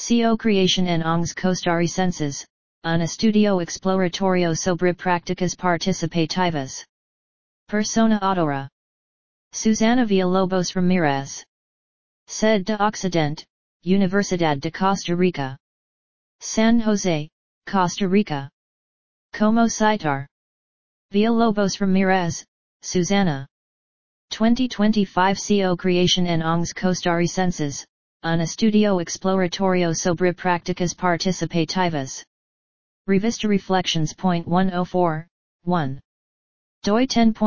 CO creation en ongs costarricenses, un estudio exploratorio sobre prácticas participativas. Persona autora. Susana Villalobos Ramirez. Sede de Occidente, Universidad de Costa Rica. San Jose, Costa Rica. Como citar. Villalobos Ramirez, Susana. 2025 CO creation en ongs costarricenses, un estudio exploratorio sobre prácticas participativas. Revista Reflections.104, 1. DOI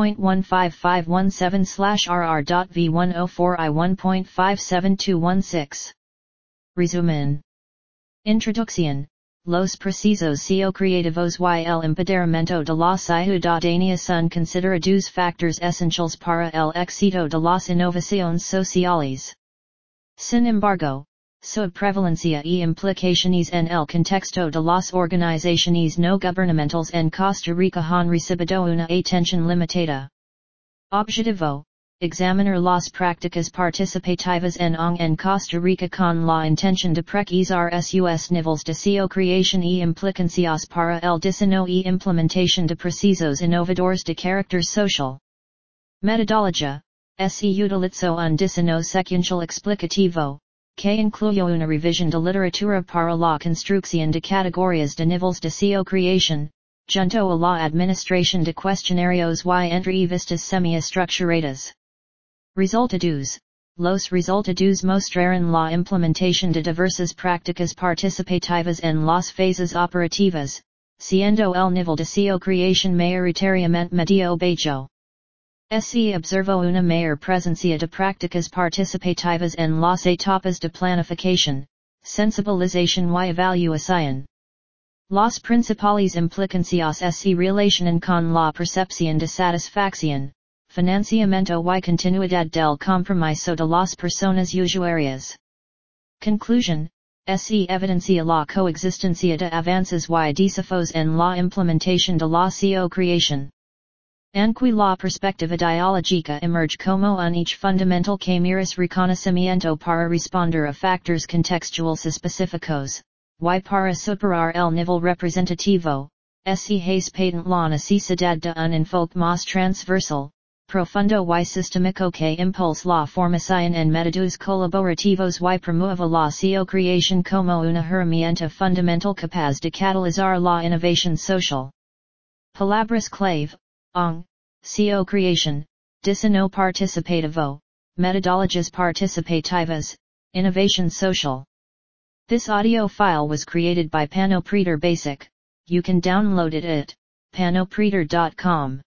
10.155117/rr.v104i1.57216. Resumen. Introducción. Los precisos CO creativos y el empoderamiento de la ciudadanía son considerados factores esenciales para el éxito de las innovaciones sociales. Sin embargo, su prevalencia y implicaciones en el contexto de las organizaciones no gubernamentales en Costa Rica han recibido una atención limitada. Objetivo. Examinar las prácticas participativas en Costa Rica con la intención de precisar sus niveles de CO creación y implicancias para el diseño y implementación de precisos innovadores de carácter social. Metodología. Se utilizó un diseño secuencial explicativo, que incluyó una revisión de literatura para la construcción de categorías de niveles de CO creación, junto a la administración de cuestionarios y entrevistas semi-estructuradas. Resultados. Los resultados mostraron la implementación de diversas prácticas participativas en las fases operativas, siendo el nivel de CO creación mayoritariamente medio bajo. Se observó una mayor presencia de prácticas participativas en las etapas de planificación, sensibilización y evaluación. Las principales implicancias se relacionan con la percepción de satisfacción, financiamiento y continuidad del compromiso de las personas usuarias. Conclusión. Se evidencia la coexistencia de avances y desafíos en la implementación de la CO creación. Aunque la perspectiva ideológica emerge como un hecho fundamental que merece reconocimiento para responder a factores contextuales específicos, y para superar el nivel representativo, se hace patente la necesidad de un enfoque más transversal, profundo y sistémico que impulse la formación en métodos colaborativos y promueva la CO creación como una herramienta fundamental capaz de catalizar la innovación social. Palabras clave. ONG, CO creation, diseño participativo, metodologias participativas, innovation social. This audio file was created by Panopreter Basic. You can download it at panopreter.com.